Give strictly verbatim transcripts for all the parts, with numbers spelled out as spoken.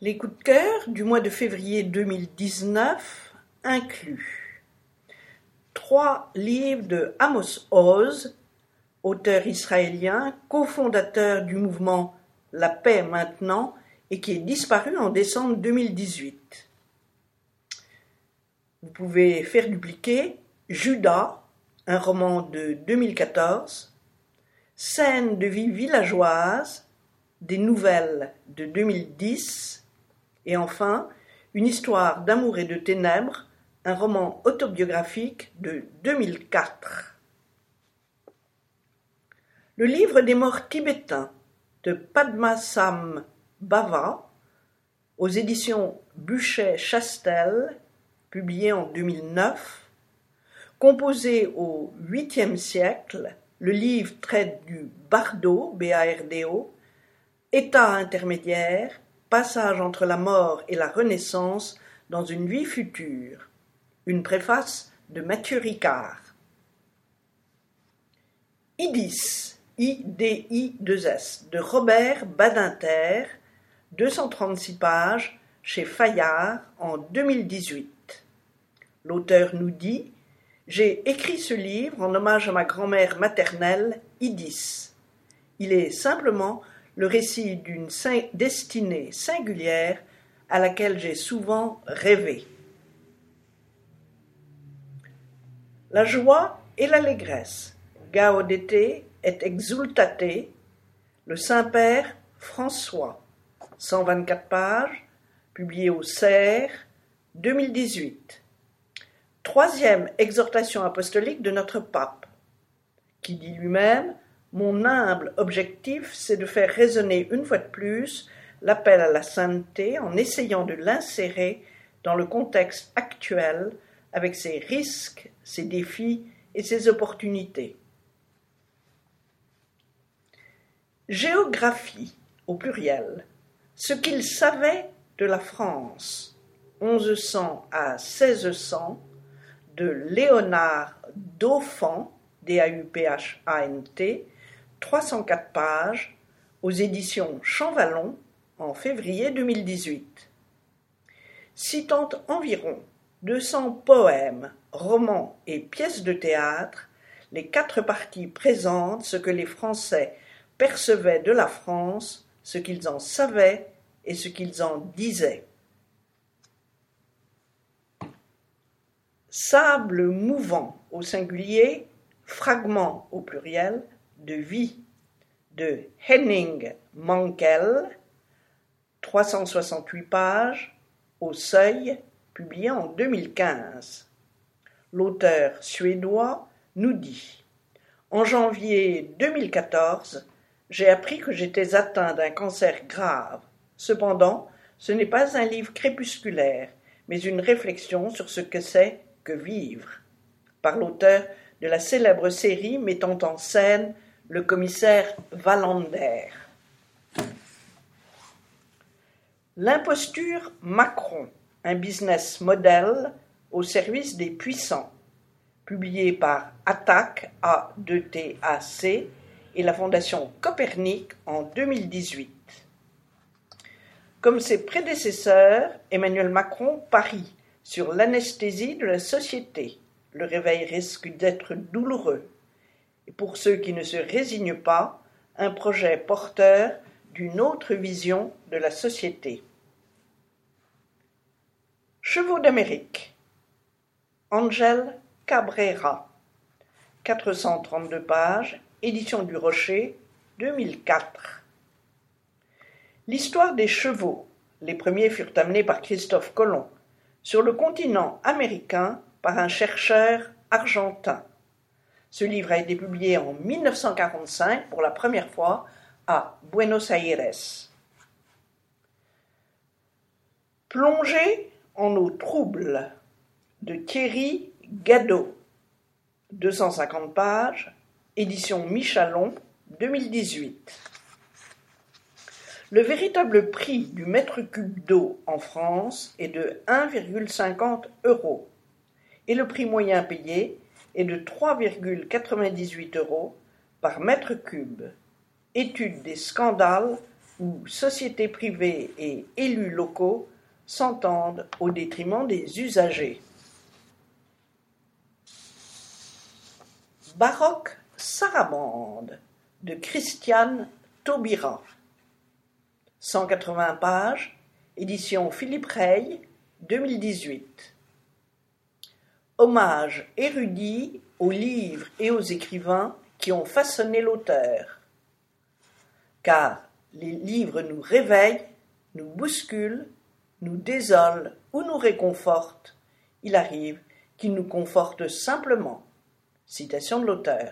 Les coups de cœur du mois de février deux mille dix-neuf incluent trois livres de Amos Oz, auteur israélien, cofondateur du mouvement La Paix Maintenant et qui est disparu en décembre deux mille dix-huit. Vous pouvez faire dupliquer Judas, un roman de deux mille quatorze, Scènes de vie villageoise, des nouvelles de deux mille dix, et enfin, Une histoire d'amour et de ténèbres, un roman autobiographique de deux mille quatre. Le livre des morts tibétains de Padmasambhava, Bhava, aux éditions Buchet-Chastel, publié en deux mille neuf, composé au huitième siècle, le livre traite du bardo, B A R D O, état intermédiaire, passage entre la mort et la renaissance dans une vie future. Une préface de Mathieu Ricard. Idis, I D I deux S, de Robert Badinter, deux cent trente-six pages, chez Fayard, en deux mille dix-huit. L'auteur nous dit « J'ai écrit ce livre en hommage à ma grand-mère maternelle, Idis. Il est simplement le récit d'une destinée singulière à laquelle j'ai souvent rêvé. » La joie et l'allégresse, gaudete et exultate, le Saint-Père François, cent vingt-quatre pages, publié au Cerf, deux mille dix-huit. Troisième exhortation apostolique de notre pape, qui dit lui-même « Mon humble objectif, c'est de faire résonner une fois de plus l'appel à la sainteté en essayant de l'insérer dans le contexte actuel avec ses risques, ses défis et ses opportunités. » Géographie, au pluriel, ce qu'il savait de la France, onze cents à seize cents, de Léonard Dauphan, D A U P H A N T, trois cent quatre pages, aux éditions Champvallon, en février deux mille dix-huit. Citant environ deux cents poèmes, romans et pièces de théâtre, les quatre parties présentent ce que les Français percevaient de la France, ce qu'ils en savaient et ce qu'ils en disaient. Sable mouvant au singulier, fragment au pluriel, de vie, de Henning Mankell, trois cent soixante-huit pages, au Seuil, publié en deux mille quinze. L'auteur suédois nous dit « En janvier deux mille quatorze, j'ai appris que j'étais atteint d'un cancer grave. Cependant, ce n'est pas un livre crépusculaire, mais une réflexion sur ce que c'est que vivre. » Par l'auteur de la célèbre série mettant en scène le commissaire Wallander. L'imposture Macron, un business model au service des puissants, publié par Attac, A deux T A C, et la Fondation Copernic en deux mille dix-huit. Comme ses prédécesseurs, Emmanuel Macron parie sur l'anesthésie de la société. Le réveil risque d'être douloureux. Et pour ceux qui ne se résignent pas, un projet porteur d'une autre vision de la société. Chevaux d'Amérique. Angel Cabrera. quatre cent trente-deux pages, édition du Rocher, deux mille quatre. L'histoire des chevaux. Les premiers furent amenés par Christophe Colomb sur le continent américain par un chercheur argentin. Ce livre a été publié en mille neuf cent quarante-cinq pour la première fois à Buenos Aires. Plongée en eau trouble de Thierry Gadot, deux cent cinquante pages, édition Michalon, deux mille dix-huit. Le véritable prix du mètre cube d'eau en France est de un virgule cinquante euros et le prix moyen payé est de trois virgule quatre-vingt-dix-huit euros par mètre cube. Étude des scandales où sociétés privées et élus locaux s'entendent au détriment des usagers. Baroque sarabande de Christiane Taubira. cent quatre-vingts pages, édition Philippe Rey, deux mille dix-huit. Hommage érudit aux livres et aux écrivains qui ont façonné l'auteur. Car les livres nous réveillent, nous bousculent, nous désolent ou nous réconfortent. Il arrive qu'ils nous confortent simplement. Citation de l'auteur.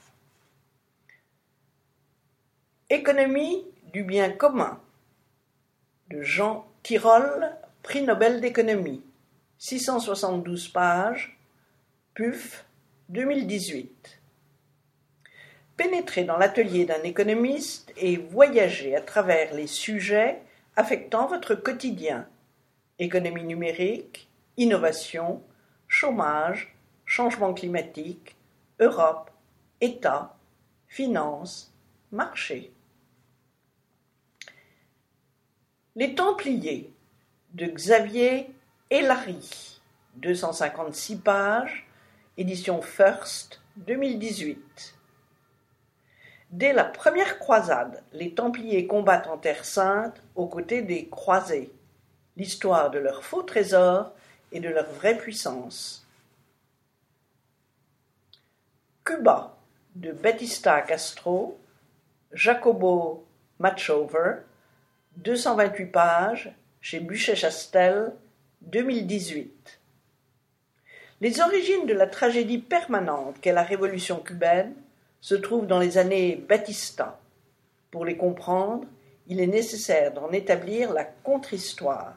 Économie du bien commun de Jean Tirole, prix Nobel d'économie, six cent soixante-douze pages, P U F deux mille dix-huit. Pénétrez dans l'atelier d'un économiste et voyagez à travers les sujets affectant votre quotidien. Économie numérique, innovation, chômage, changement climatique, Europe, État, finances, marché. Les Templiers de Xavier Hélary, deux cent cinquante-six pages, édition First, deux mille dix-huit. Dès la première croisade, les Templiers combattent en Terre Sainte aux côtés des croisés. L'histoire de leurs faux trésors et de leur vraie puissance. Cuba de Battista Castro, Jacobo Machover, deux cent vingt-huit pages, chez Buchet-Chastel, deux mille dix-huit. Les origines de la tragédie permanente qu'est la révolution cubaine se trouvent dans les années Batista. Pour les comprendre, il est nécessaire d'en établir la contre-histoire.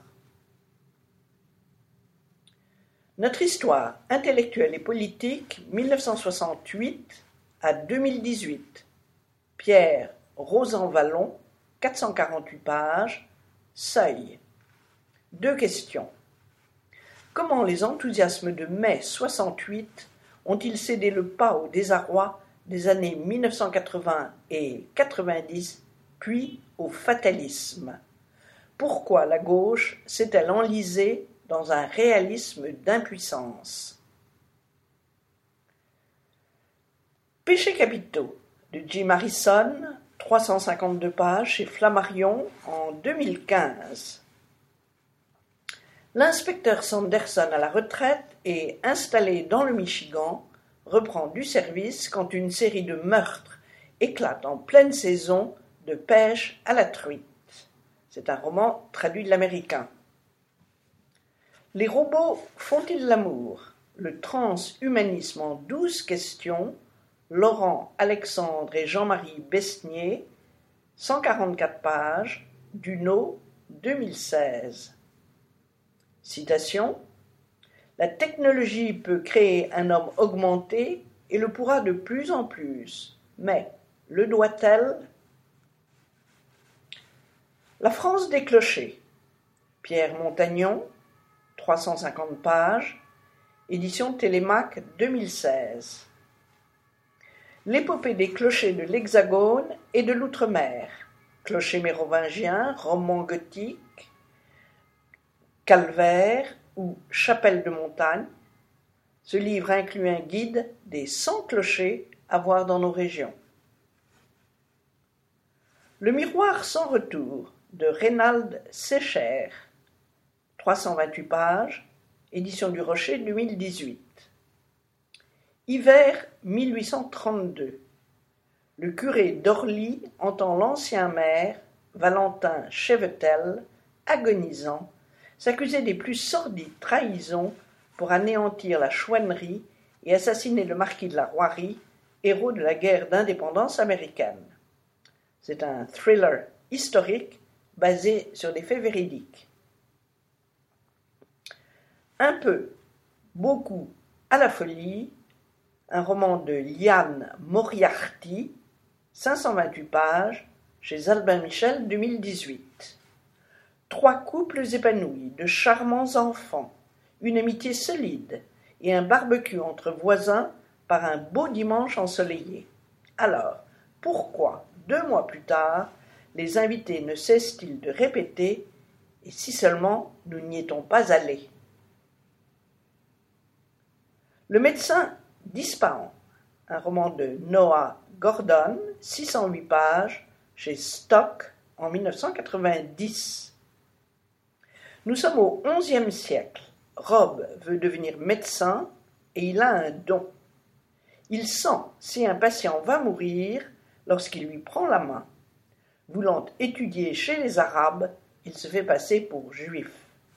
Notre histoire intellectuelle et politique mille neuf cent soixante-huit à deux mille dix-huit. Pierre Rosan-Vallon, quatre cent quarante-huit pages, Seuil. Deux questions. Comment les enthousiasmes de mai soixante-huit ont-ils cédé le pas au désarroi des années mille neuf cent quatre-vingts et quatre-vingt-dix, puis au fatalisme? Pourquoi la gauche s'est-elle enlisée dans un réalisme d'impuissance? Péchés capitaux de Jim Harrison, trois cent cinquante-deux pages chez Flammarion en deux mille quinze. L'inspecteur Sanderson à la retraite et installé dans le Michigan reprend du service quand une série de meurtres éclate en pleine saison de pêche à la truite. C'est un roman traduit de l'américain. Les robots font-ils l'amour? Le transhumanisme en douze questions, Laurent, Alexandre et Jean-Marie Besnier, cent quarante-quatre pages, Duno, deux mille seize. Citation. La technologie peut créer un homme augmenté et le pourra de plus en plus, mais le doit-elle? La France des clochers, Pierre Montagnon, trois cent cinquante pages, édition Télémac deux mille seize. L'épopée des clochers de l'Hexagone et de l'Outre-mer, clocher mérovingien, roman gothique, calvaire ou chapelle de montagne. Ce livre inclut un guide des cent clochers à voir dans nos régions. Le miroir sans retour de Reynald Secher, trois cent vingt-huit pages, édition du Rocher deux mille dix-huit. Hiver mille huit cent trente-deux. Le curé d'Orly entend l'ancien maire, Valentin Chevetel, agonisant, s'accuser des plus sordides trahisons pour anéantir la chouannerie et assassiner le marquis de la Rouarie, héros de la guerre d'indépendance américaine. C'est un thriller historique basé sur des faits véridiques. Un peu, beaucoup, à la folie, un roman de Liane Moriarty, cinq cent vingt-huit pages, chez Albin Michel deux mille dix-huit. Trois couples épanouis, de charmants enfants, une amitié solide et un barbecue entre voisins par un beau dimanche ensoleillé. Alors, pourquoi, deux mois plus tard, les invités ne cessent-ils de répéter « Et si seulement nous n'y étions pas allés ?» Le médecin D'Ispahan, un roman de Noah Gordon, six cent huit pages, chez Stock en mille neuf cent quatre-vingt-dix. Nous sommes au onzième siècle. Rob veut devenir médecin et il a un don. Il sent si un patient va mourir lorsqu'il lui prend la main. Voulant étudier chez les Arabes, il se fait passer pour juif.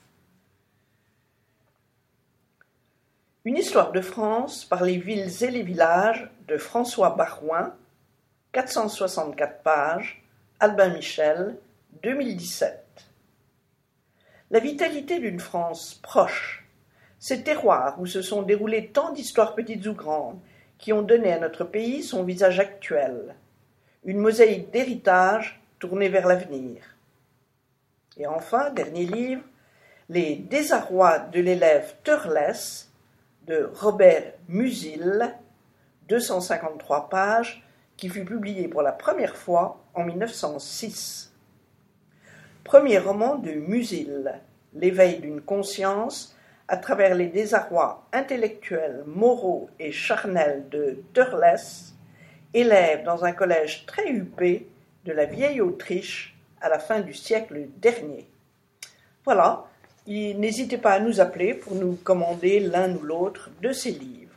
Une histoire de France par les villes et les villages de François Barouin, quatre cent soixante-quatre pages, Albin Michel, deux mille dix-sept. La vitalité d'une France proche, ces terroirs où se sont déroulées tant d'histoires petites ou grandes, qui ont donné à notre pays son visage actuel, une mosaïque d'héritage tournée vers l'avenir. Et enfin, dernier livre, Les désarrois de l'élève Turles, de Robert Musil, deux cent cinquante-trois pages, qui fut publié pour la première fois en mille neuf cent six. Premier roman de Musil, l'éveil d'une conscience à travers les désarrois intellectuels, moraux et charnels de Turles, élève dans un collège très huppé de la vieille Autriche à la fin du siècle dernier. Voilà, n'hésitez pas à nous appeler pour nous commander l'un ou l'autre de ces livres.